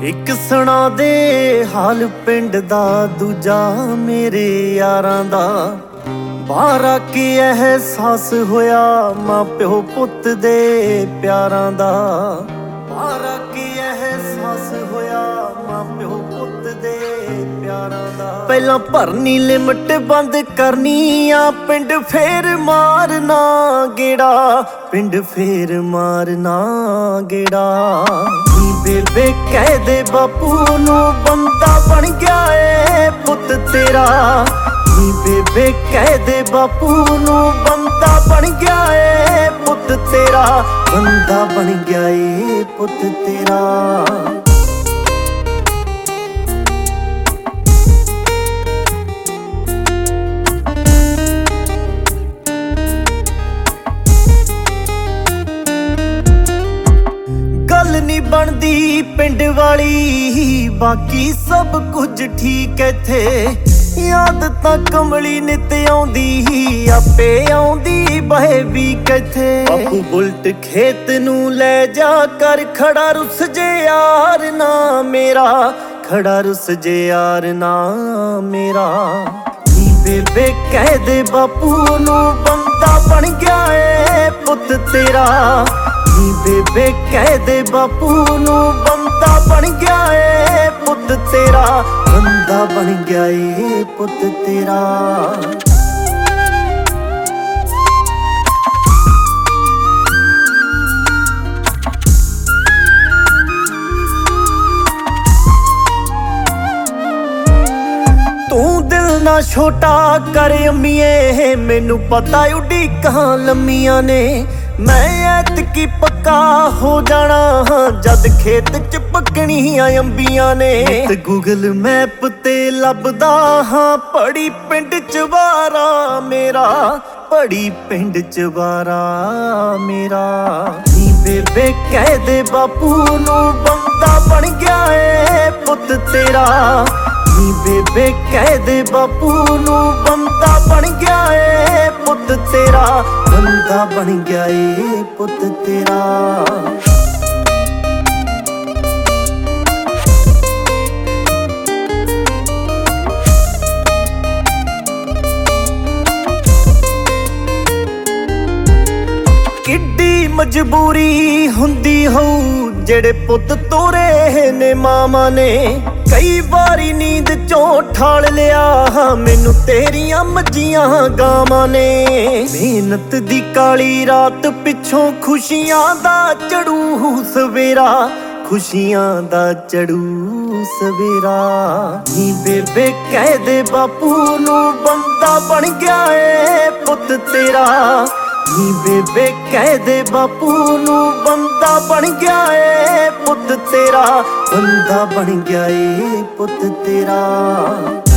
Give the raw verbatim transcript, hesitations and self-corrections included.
ਇੱਕ ਸੁਣਾ ਦੇ ਹਾਲ ਪਿੰਡ ਦਾ, ਦੂਜਾ ਮੇਰੇ ਯਾਰਾਂ ਦਾ। ਬਾਹਰ ਆ ਕੇ ਅਹਿਸਾਸ ਹੋਇਆ ਮਾਂ ਪਿਓ ਪੁੱਤ ਦੇ ਪਿਆਰਾਂ ਦਾ। ਬਾਹਰ ਆ ਕੇ ਅਹਿਸਾਸ ਹੋਇਆ ਮਾਂ ਪਿਓ ਪੁੱਤ ਦੇ ਪਿਆਰਾਂ ਦਾ। ਪਹਿਲਾਂ ਭਰਨੀ ਲਿਮਟ ਬੰਦ ਕਰਨੀ ਆ, ਪਿੰਡ ਫੇਰ ਮਾਰਨਾ ਗੇੜਾ, ਪਿੰਡ ਫੇਰ ਮਾਰਨਾ ਗੇੜਾ। ਨੀ ਬੇਬੇ ਕਹਿ ਦੇ ਬਾਪੂ ਨੂੰ ਬੰਦਾ ਬਣ ਗਿਆ ਏ ਪੁੱਤ ਤੇਰਾ। ਨੀ ਬੇਬੇ ਕਹਿ ਦੇ ਬਾਪੂ ਨੂੰ ਬੰਦਾ ਬਣ ਗਿਆ ਏ ਪੁੱਤ ਤੇਰਾ, ਬੰਦਾ ਬਣ ਗਿਆ ਏ ਪੁੱਤ ਤੇਰਾ। ਗੱਲ ਨੀ ਬਣਦੀ ਪਿੰਡ ਵਾਲੀ, ਬਾਕੀ ਸਭ ਕੁਝ ਠੀਕ ਇੱਥੇ। ਯਾਦ ਤਾਂ ਕਮਲੀ ਨਿਤ ਆਉਂਦੀ, ਆਪੇ ਆਉਂਦੀ ਬਹੇ ਵੀ ਕਿੱਥੇ। ਬਾਪੂ ਬੁਲਟ ਖੇਤ ਨੂੰ ਲੈ ਜਾ ਕਰ ਖੜਾ, ਰੁੱਸ ਜੇ ਯਾਰ ਨਾ ਮੇਰਾ, ਖੜਾ ਰੁੱਸ ਜੇ ਯਾਰ ਨਾ ਮੇਰਾ। ਨੀ ਬੇਬੇ ਕਹਿ ਦੇ ਬਾਪੂ ਨੂੰ ਬੰਦਾ ਬਣ ਗਿਆ ਏ ਪੁੱਤ ਤੇਰਾ। ਨੀ ਬੇਬੇ ਕਹਿ ਦੇ ਬਾਪੂ ਨੂੰ ਬੰਦਾ ਬਣ ਗਿਆ ਏ ਪੁੱਤ ਤੇਰਾ, ਬੰਦਾ ਬਣ ਗਿਆ ਏ ਪੁੱਤ ਤੇਰਾ। ਤੂੰ ਦਿਲ ਨਾ ਛੋਟਾ ਕਰ ਅੰਮੀਏ, ਮੈਨੂੰ ਪਤਾ ਉਡੀਕਾਂ ਲੰਮੀਆਂ ਨੇ। ਮੈਂ ਐਤਕੀ ਪੱਕਾ ਹੋ ਜਾਣਾ ਜਦ ਖੇਤ ਚ ਪੱਕਣੀਆਂ ਅੰਬੀਆਂ ਨੇ। ਤੇ ਗੂਗਲ ਮੈਪ ਤੇ ਲੱਭਦਾ ਹਾਂ ਪੜੀ ਪਿੰਡ ਚ ਵਾਰਾ ਮੇਰਾ, ਪੜੀ ਪਿੰਡ ਚ ਵਾਰਾ ਮੇਰਾ। ਨੀ ਬੇਬੇ ਕਹਿ ਦੇ ਬਾਪੂ ਨੂੰ ਬੰਦਾ ਬਣ ਗਿਆ ਏ ਪੁੱਤ ਤੇਰਾ। ਨੀ ਬੇਬੇ ਕਹਿ ਦੇ ਬਾਪੂ ਨੂੰ ਬੰਦਾ ਬਣ ਗਿਆ ਏ ਪੁੱਤ ਤੇਰਾ, ਬੰਦਾ ਬਣ ਗਿਆ ਏ ਪੁੱਤ ਤੇਰਾ। ਕਿੱਡੀ ਮਜਬੂਰੀ ਹੁੰਦੀ ਹੋਊ ਜਿਹੜੇ ਪੁੱਤ ਤੋਰੇ ਨੇ ਮਾਵਾਂ ਨੇ। ਕਈ ਵਾਰੀ ਨੀਂਦ ਚੋਂ ਠਾਲ ਲਿਆ ਮੈਨੂੰ ਤੇਰੀਆਂ ਮੱਝੀਆਂ ਗਾਵਾਂ ਨੇ। ਮਿਹਨਤ ਦੀ ਕਾਲੀ ਰਾਤ ਪਿੱਛੋਂ ਖੁਸ਼ੀਆਂ ਦਾ ਚੜੂ ਸਵੇਰਾ, ਖੁਸ਼ੀਆਂ ਦਾ ਚੜੂ ਸਵੇਰਾ। ਨੀ ਬੇਬੇ ਕਹਿ ਦੇ ਬਾਪੂ ਨੂੰ ਬੰਦਾ ਬਣ ਗਿਆ ਏ ਪੁੱਤ ਤੇਰਾ। ਨੀ ਬੇਬੇ ਕਹਿ ਦੇ ਬਾਪੂ ਨੂੰ ਬੰਦਾ ਬਣ ਗਿਆ ਏ ਪੁੱਤ ਤੇਰਾ, ਬੰਦਾ ਬਣ ਗਿਆ ਏ ਪੁੱਤ ਤੇਰਾ।